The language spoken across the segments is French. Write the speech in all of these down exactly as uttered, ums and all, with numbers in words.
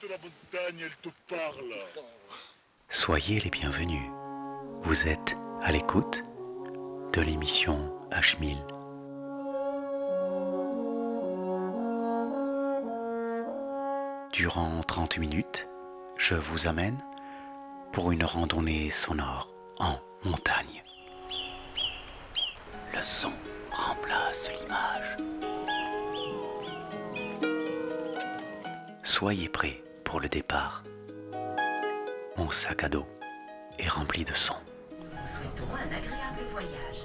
de la montagne, elle te parle. Soyez les bienvenus. Vous êtes à l'écoute de l'émission H mille. Durant trente minutes, je vous amène pour une randonnée sonore en montagne. Le son remplace l'image. Soyez prêts pour le départ. Mon sac à dos est rempli de sons. Nous souhaitons un agréable voyage.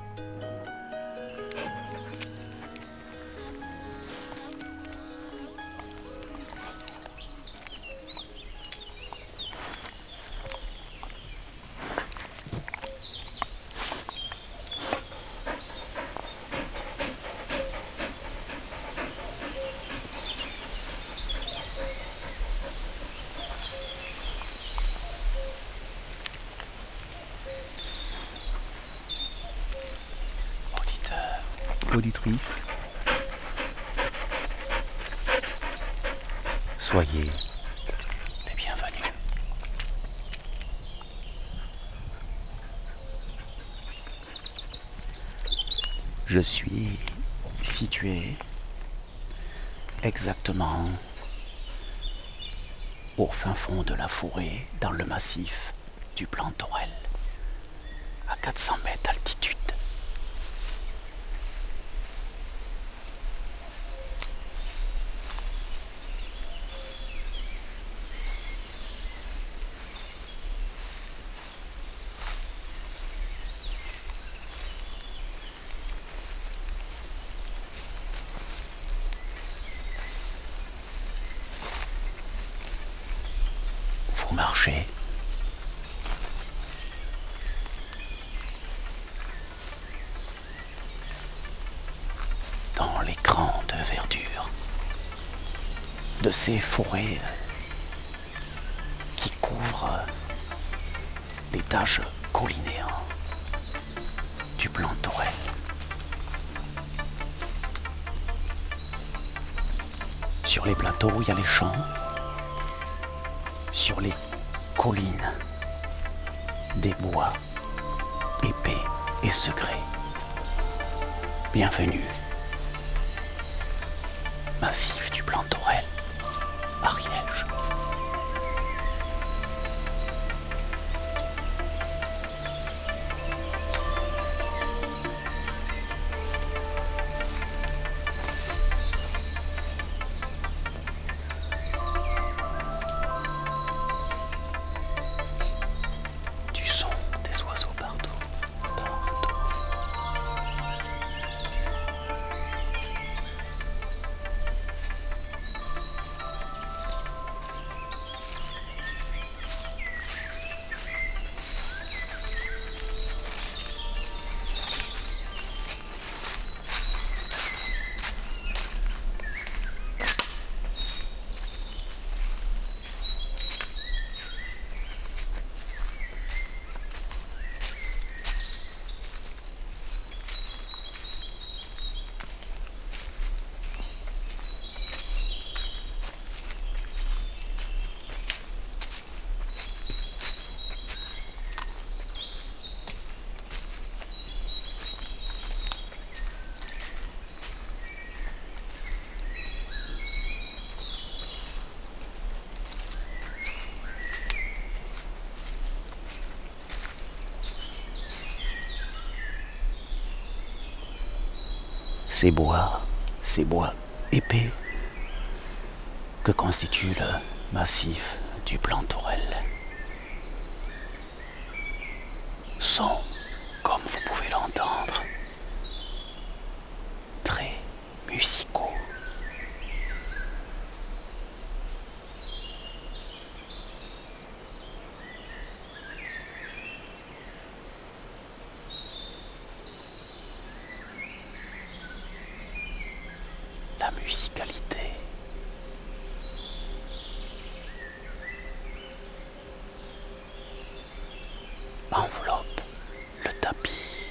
Auditrice, soyez les bienvenus. Je suis situé exactement au fin fond de la forêt, dans le massif du Plantorel, à quatre cents mètres d'altitude. Vous marchez dans les grandes verdures de ces forêts qui couvrent l'étage collinéen du Plantorel. Sur les plateaux, il y a les champs. Sur les collines, des bois épais et secrets. Bienvenue, massif du Plantorel, Ariège. Du son des oiseaux partout, partout. Ces bois, ces bois épais que constitue le massif du Plantorel sont, comme vous pouvez l'entendre, très musicaux. La musicalité enveloppe le tapis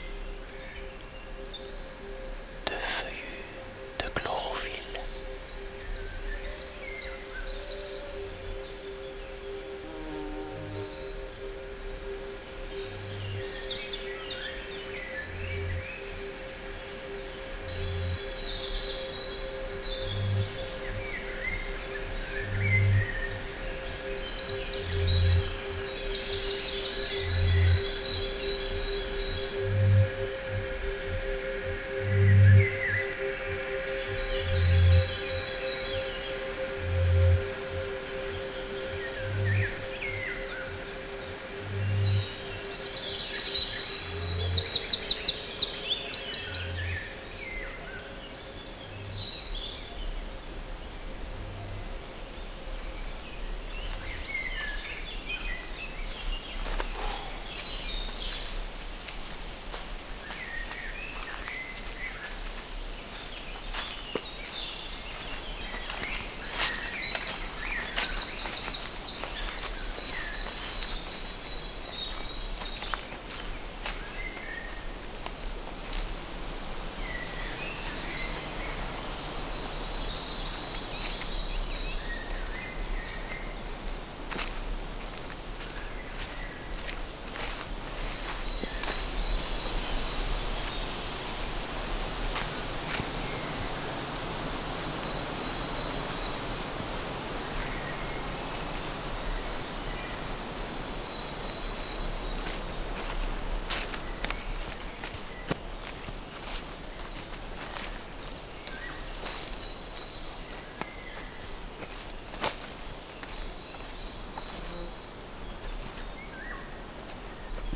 de feuillus de chlorophylle.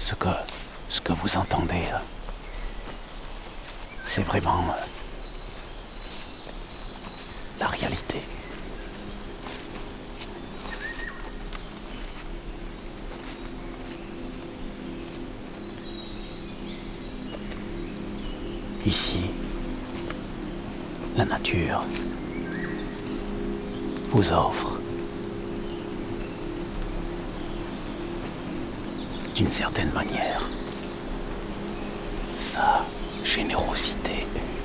ce que, ce que vous entendez, euh, c'est vraiment euh, la réalité. Ici, la nature vous offre, d'une certaine manière, sa générosité.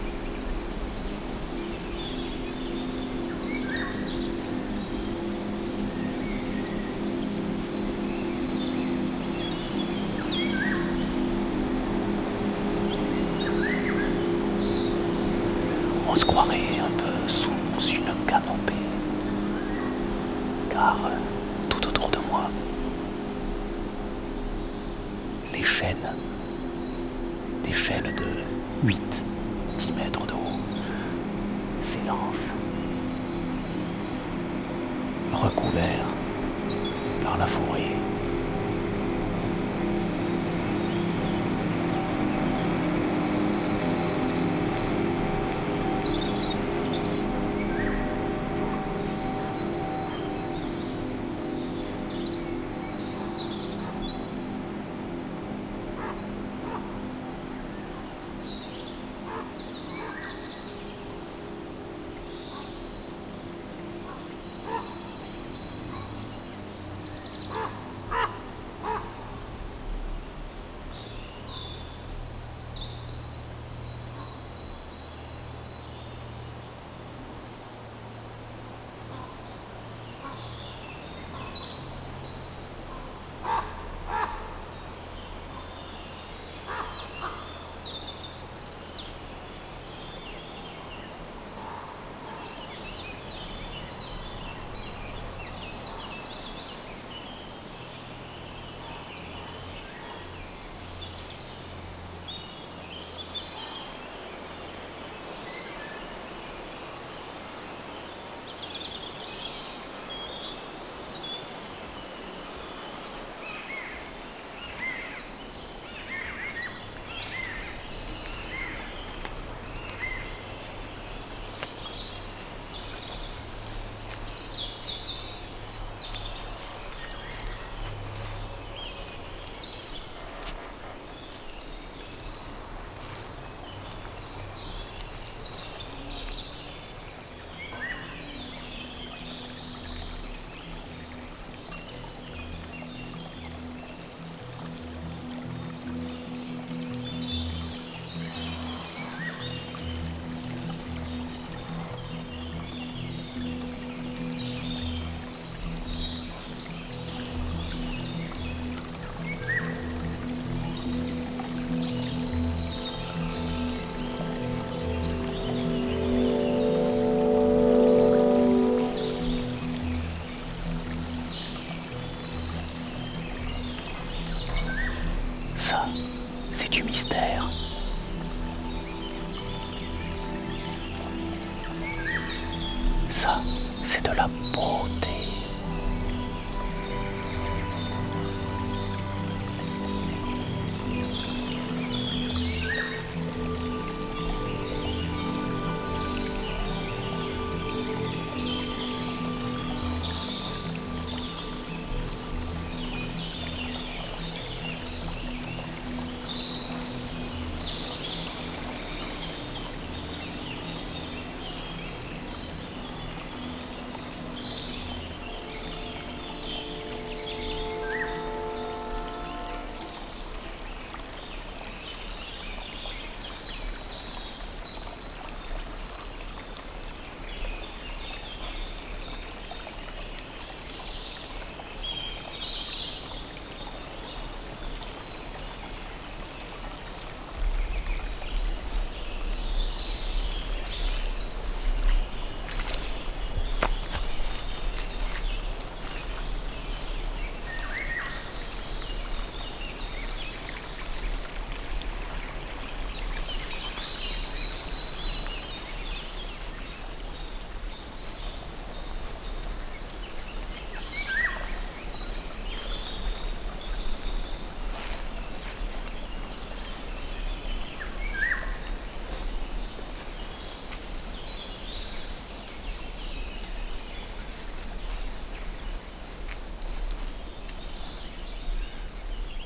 On se croirait un peu sous une canopée, car euh, tout autour de moi, les chaînes, des chaînes de huit à dix mètres de haut, s'élancent, recouverts par la forêt. Ça, c'est du mystère. Ça, c'est de la beauté.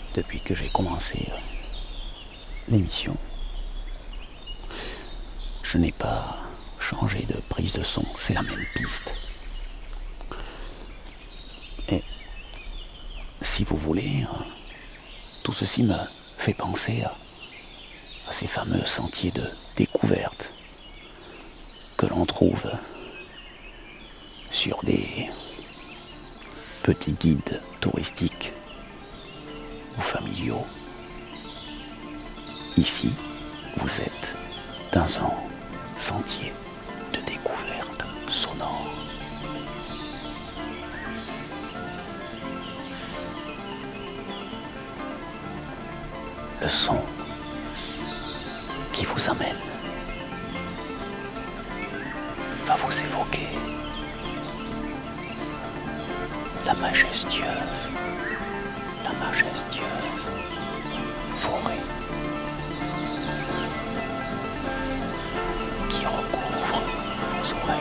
depuis que j'ai commencé euh, l'émission. Je n'ai pas changé de prise de son, c'est la même piste. Et si vous voulez, euh, tout ceci me fait penser à, à ces fameux sentiers de découverte que l'on trouve sur des petits guides touristiques ou familiaux. Ici, vous êtes dans un sentier de découverte sonore. Le son qui vous amène va vous évoquer la majestueuse, la majestueuse forêt qui recouvre vos oreilles.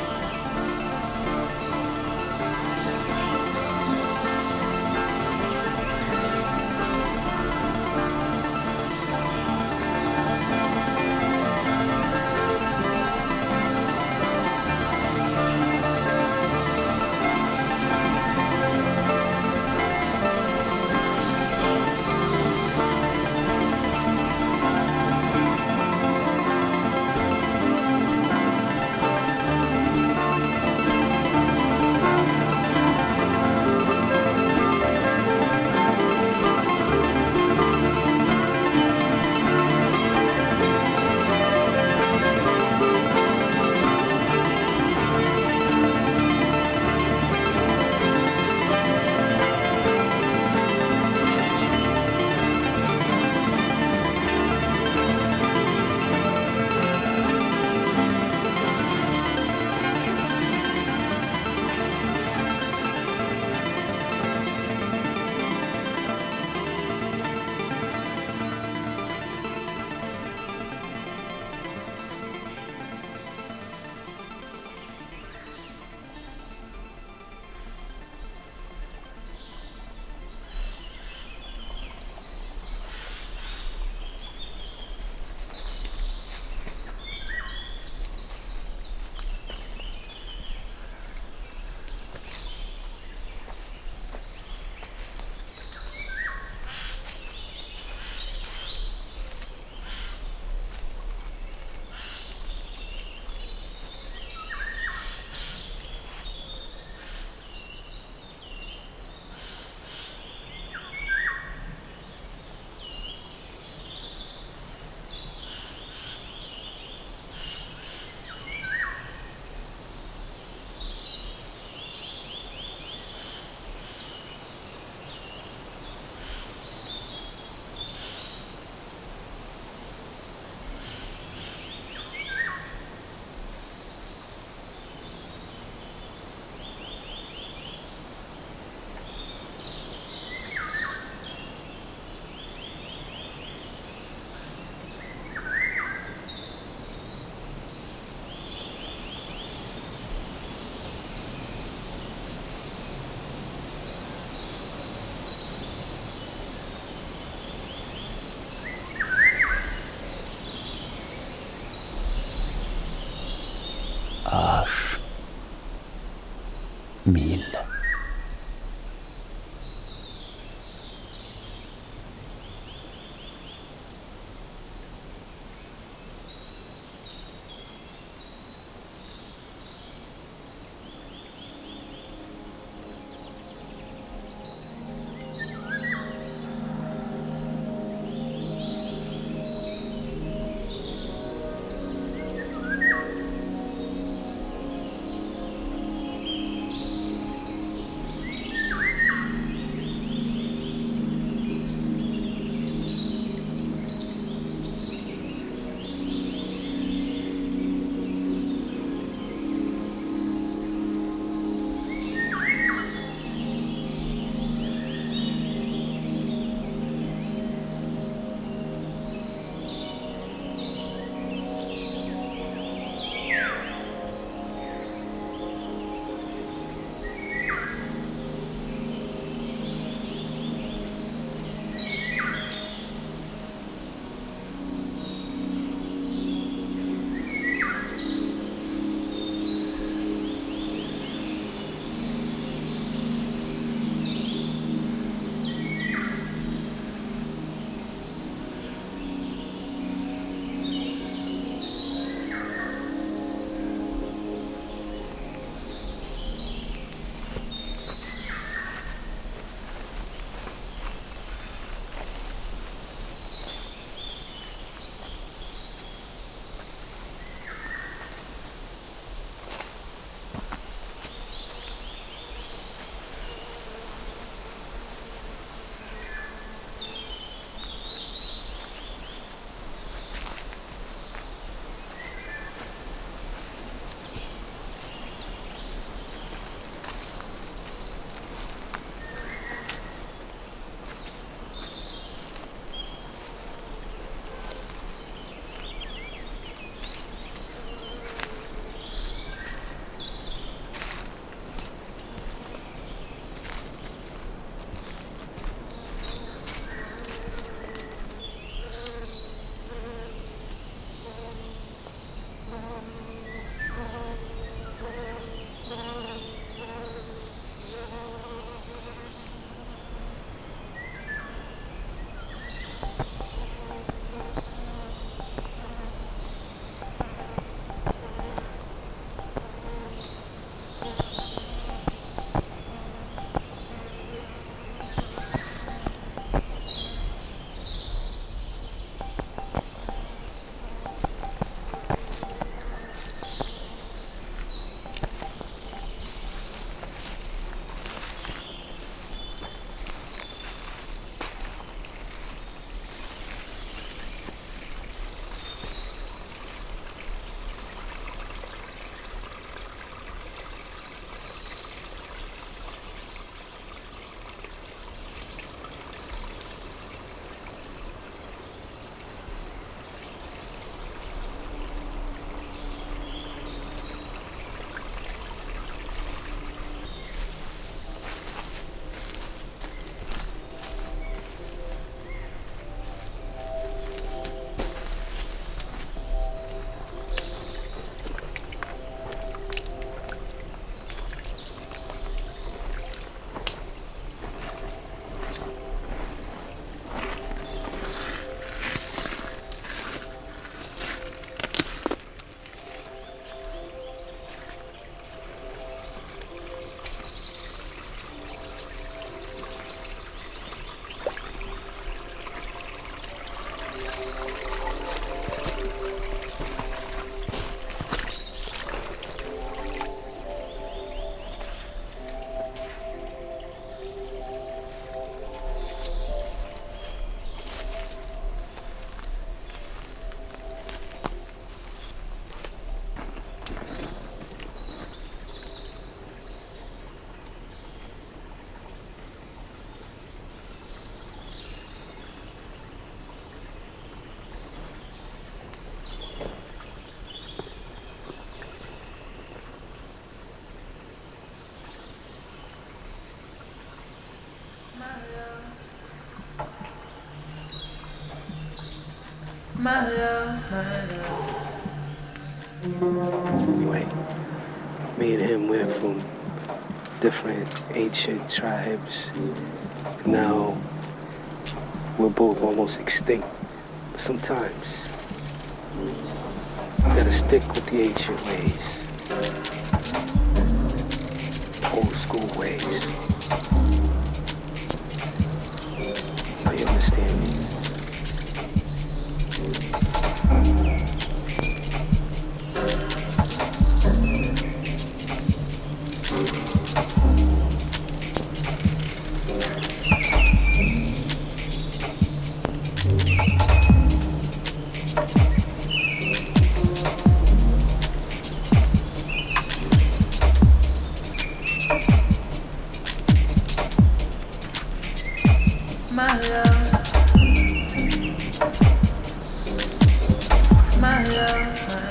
My love, my love. Right. Me and him went from different ancient tribes. Now we're both almost extinct. But sometimes you gotta stick with the ancient ways, old school ways. Now you understand me? My love, my love, my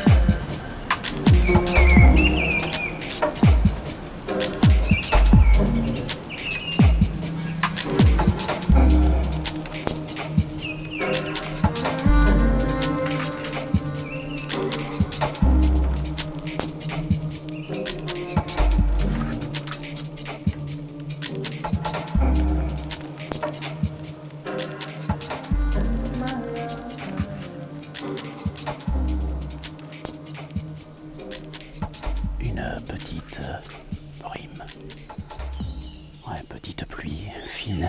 Une petite euh, brume. Ouais, petite pluie fine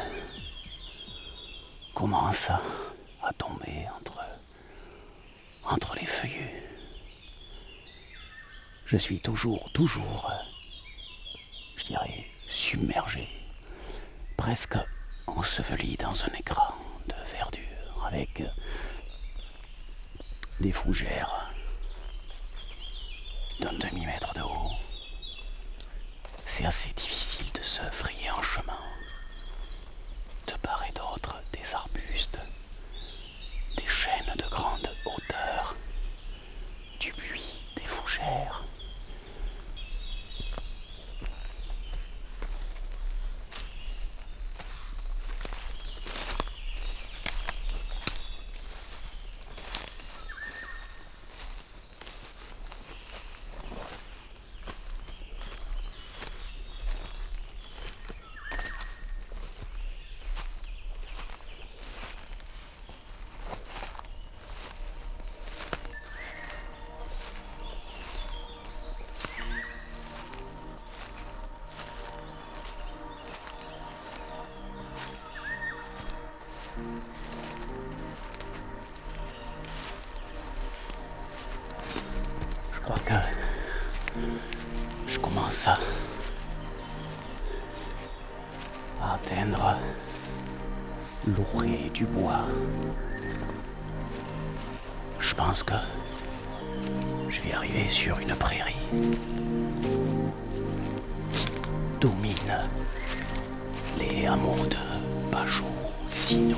commence à, à tomber entre, entre les feuillus. Je suis toujours, toujours, euh, je dirais, submergé, presque enseveli dans un écran de verdure avec euh, des fougères d'un demi-mètre de haut. C'est assez difficile de se frayer un chemin. De part et d'autre, des arbustes, des chênes de grande hauteur, du buis, des fougères. Je crois que je commence à, à atteindre l'orée du bois. Je pense que je vais arriver sur une prairie qui domine les hameaux de Pajot, Sino.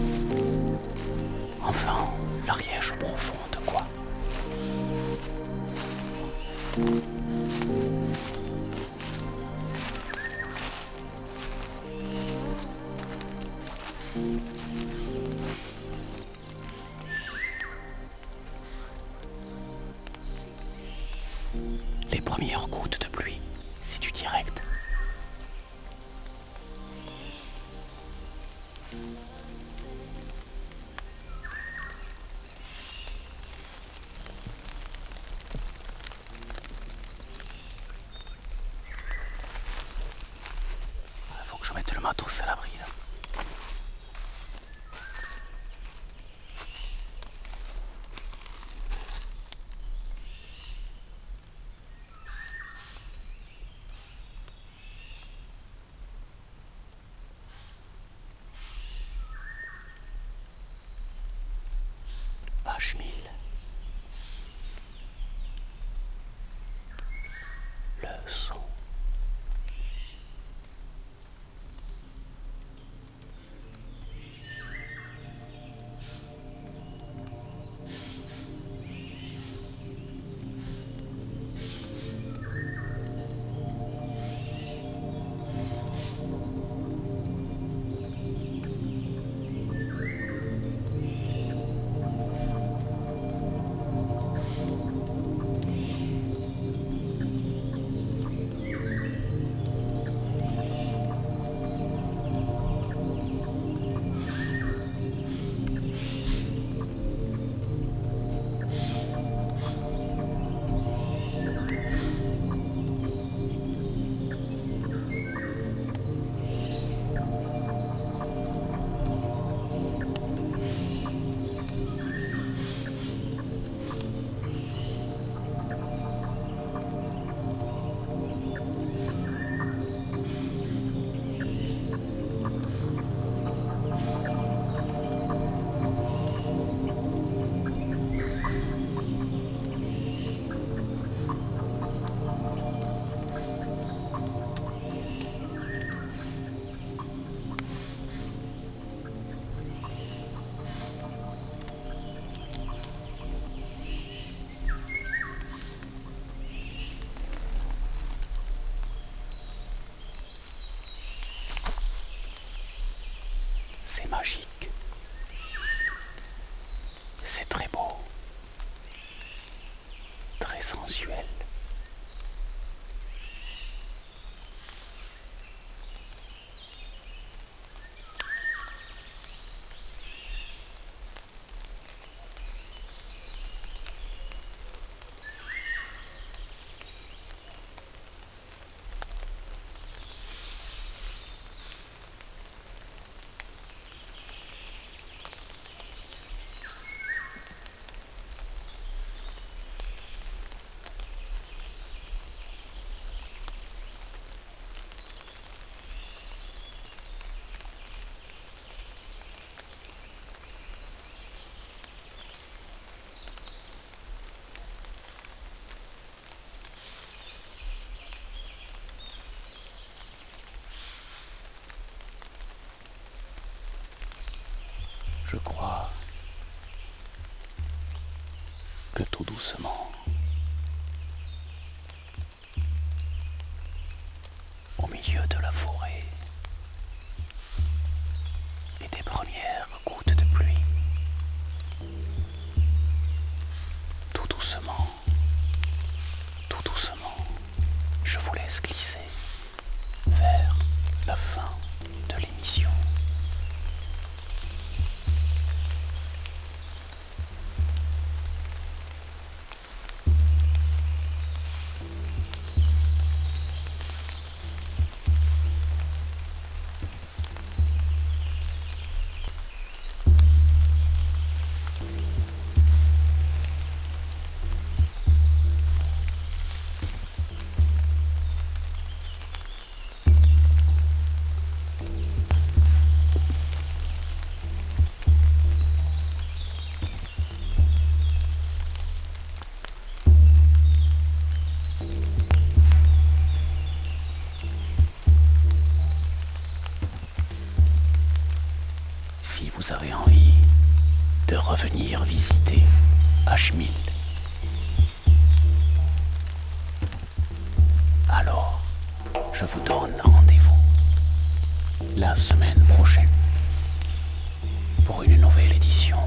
Enfin, l'Ariège profonde, quoi. Les premières gouttes de pluie, c'est du direct. Faut que je mette le matos à l'abri là. H mille. Le son. C'est magique. C'est très beau. Très sensuel. Je crois que tout doucement, au milieu de la forêt et des premières gouttes de pluie, tout doucement, tout doucement, je vous laisse glisser vers la fin de l'émission. Si vous avez envie de revenir visiter H mille, alors je vous donne rendez-vous la semaine prochaine pour une nouvelle édition